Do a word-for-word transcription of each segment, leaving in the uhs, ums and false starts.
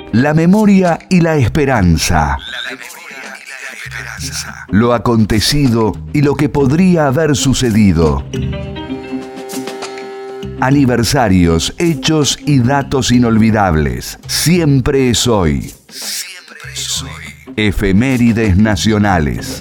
La memoria y la esperanza. Lo acontecido y lo que podría haber sucedido. Aniversarios, hechos y datos inolvidables. Siempre es hoy. Siempre es hoy. Efemérides nacionales.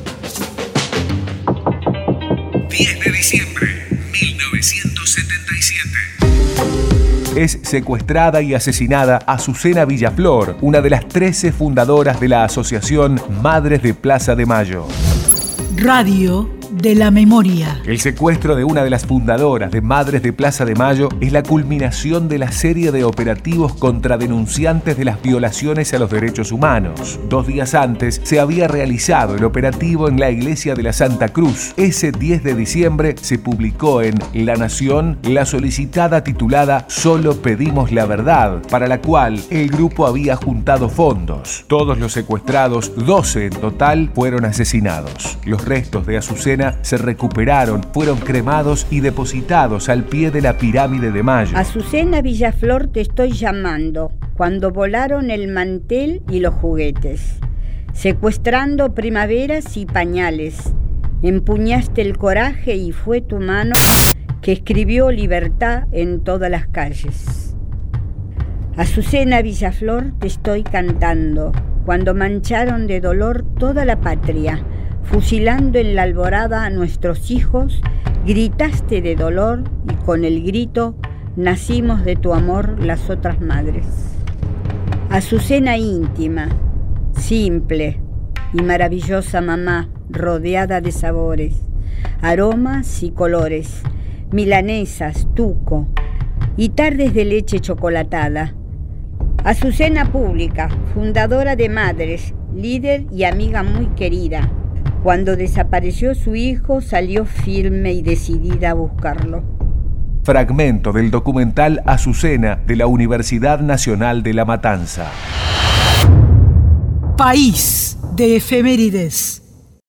diez de diciembre de mil novecientos setenta y siete. Es secuestrada y asesinada Azucena Villaflor, una de las trece fundadoras de la asociación Madres de Plaza de Mayo. Radio de la Memoria. El secuestro de una de las fundadoras de Madres de Plaza de Mayo es la culminación de la serie de operativos contra denunciantes de las violaciones a los derechos humanos. Dos días antes se había realizado el operativo en la iglesia de la Santa Cruz. Ese diez de diciembre se publicó en La Nación la solicitada titulada Solo pedimos la verdad, para la cual el grupo había juntado fondos. Todos los secuestrados, doce en total, fueron asesinados. Los restos de Azucena se recuperaron, fueron cremados y depositados al pie de la pirámide de Mayo. Azucena Villaflor, te estoy llamando cuando volaron el mantel y los juguetes, secuestrando primaveras y pañales. Empuñaste el coraje y fue tu mano que escribió libertad en todas las calles. Azucena Villaflor, te estoy cantando cuando mancharon de dolor toda la patria. Fusilando en la alborada a nuestros hijos, gritaste de dolor y con el grito nacimos de tu amor las otras madres. Azucena íntima, simple y maravillosa mamá, rodeada de sabores, aromas y colores, milanesas, tuco y tardes de leche chocolatada. Azucena pública, fundadora de Madres, líder y amiga muy querida. Cuando desapareció su hijo, salió firme y decidida a buscarlo. Fragmento del documental Azucena de la Universidad Nacional de La Matanza. País de efemérides.